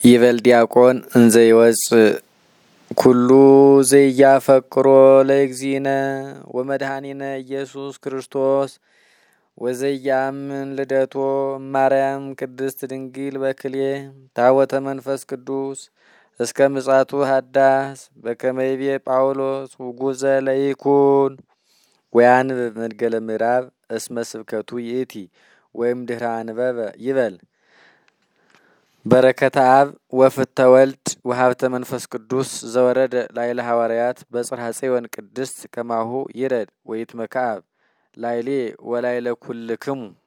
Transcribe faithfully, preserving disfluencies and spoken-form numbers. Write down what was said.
ይበል ዲያቆን እንዘ ይወጽ ኩሉ ዘያፈቅሮ ለእግዚእነ ወመድኃኒነ ኢየሱስ ክርስቶስ ወዘያምን ልደቶ ማርያም ቅድስት ድንግል በክልኤ ታወተ መንፈስ ቅዱስ እስከ ምጽአቱ ሀዳስ በከመ ይቤ ጳውሎስ ውጉዘ ለይኩን ወያንብብ መድገለ ምዕራብ እስመ ስብከቱ ይእቲ ወይም ድህረ አንበበ ይበል በረከተ አብ ወፍተ ወልድ ወሀብተ መንፈስ ቅዱስ ዘወረደ ላይለ ሐዋርያት በጽርሐ ጽዮን ቅድስት ከማሁ ይረድ ወይትመካብ ላይሌ ወላይለ ኩልክሙ